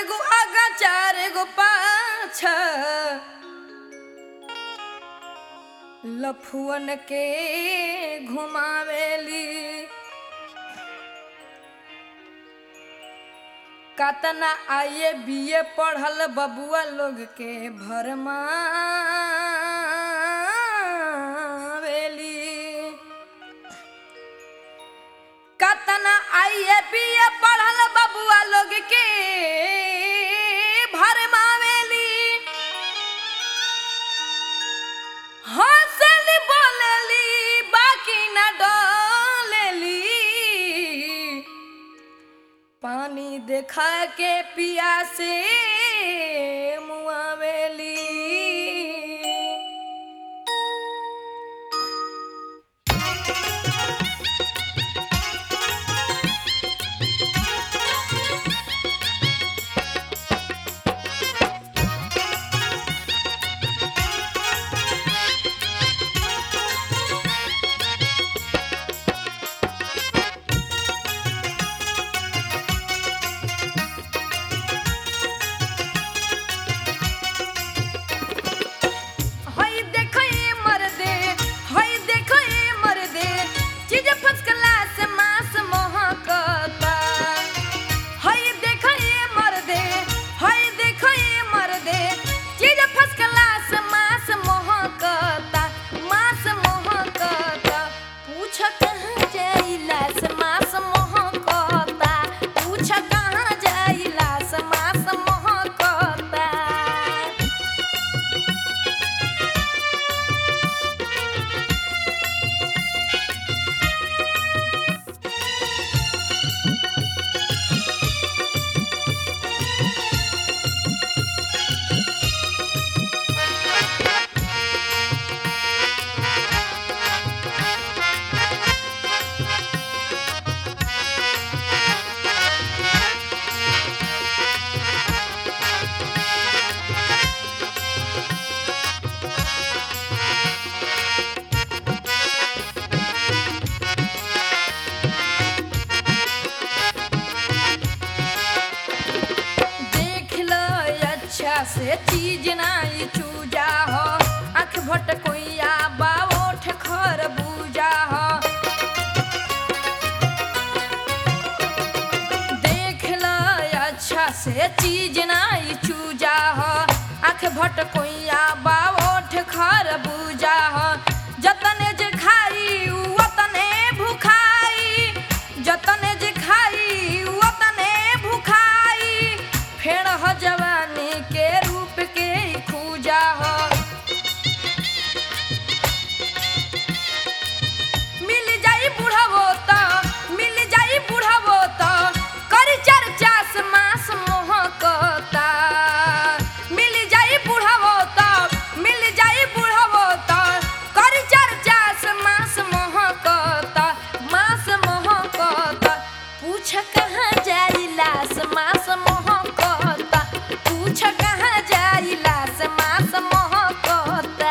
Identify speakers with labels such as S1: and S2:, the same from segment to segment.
S1: गो आगा 4 गो पाछा लफुअन के घुमावेली कतना आइए बीए पढ़ल बबुआ लोग के भरमा कतना आइए बीए पढ़ल बबुआ लोग के भरमावेली हंसली बोलेली बाकी न डोलेली पानी देखा के पिया से मुआवेली से चीज नाई चूजा हो आँख भटकोइया बाओठ खरबूजा हो देख ल अच्छा से चीज नाई चूजा हो आँख भटकोइया बाओठ खरबूजा हो जतने जे खाई वतने भुखाई जतने जे खाई वतने भुखाई फेड़ हो जवानी के रूप के खूजा हो मिल जाई बुढ़ावो तो मिल जाई बुढ़ावो तो करी चर्चा से मास मोहकता मिल जाई बुढ़ावो तो मिल जाई बुढ़ावो तो करी चर्चा से मास मोहकता पूछ कहाँ जाई लाश मास मोहकता पूछ कहाँ जाई लाश मास मोहकता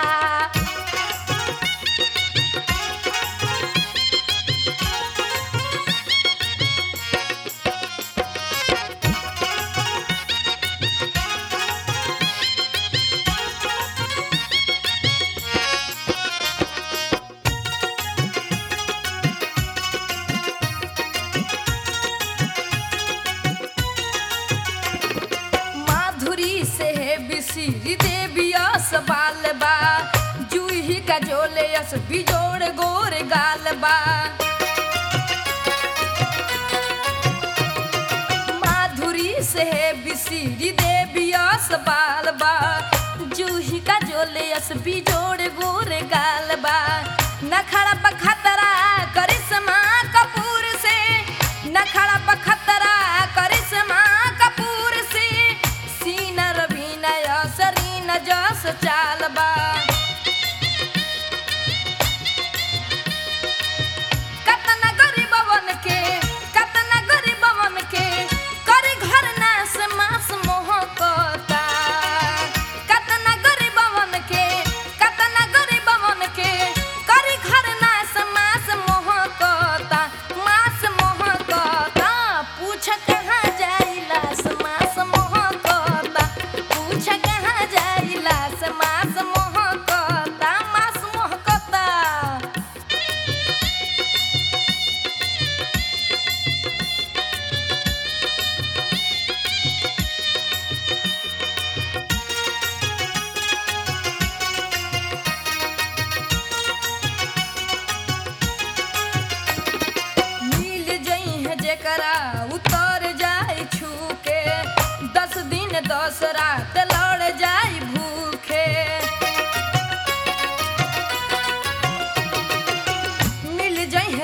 S1: श्री देविया सवाल बा जूही का जोले यस बिजोड़ गोर गाल बा माधुरी से बिसिरी देविया सवाल बा जूही का जोले यस बिजोड़ गोर गाल बा नखड़ा पखतरा करिश्मा कपूर से नखड़ा पखतरा करिश्मा कपूर से सीना रवीना सरीना जस चाल बा कतना गरीबवन के करे घर नास मास मोहकता कतना गरीबवन के करे घर नास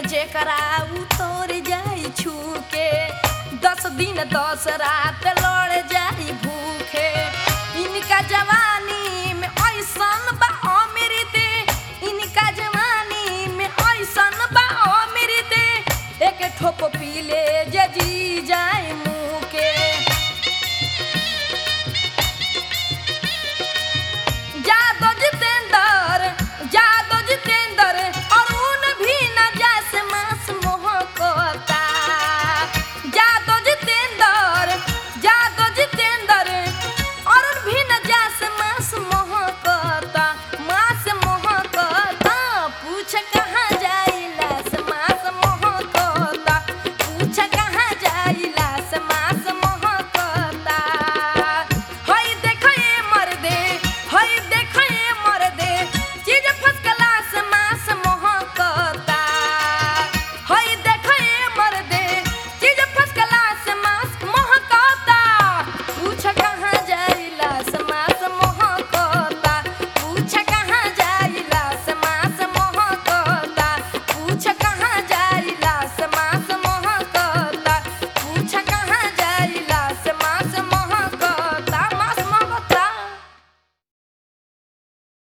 S1: जेकरा उतर जाई छूके 10 दिन 10 रात लड़ जाई भूखे इनका जवानी में ऐसन बा अमृत इनका जवानी में ऐसन बा अमृत एक ठोप पी ले